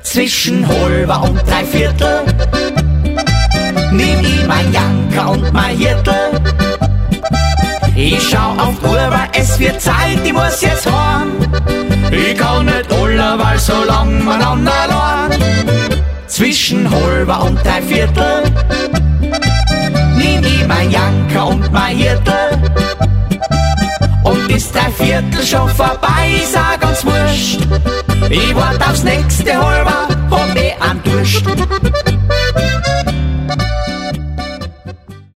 Zwischen halber und Dreiviertel nimm ich mein Janker und mein Hirtel. Ich schau auf die Uhr, weil es wird Zeit, ich muss jetzt heim. Ich kann nicht allerweil so lang miteinander allein. Zwischen halber und Dreiviertel nimm ich mein Janker und mein Hirtel. Und ist Dreiviertel schon vorbei, ist auch ganz wurscht. Ich wart aufs nächste halber, hab eh einen Durst.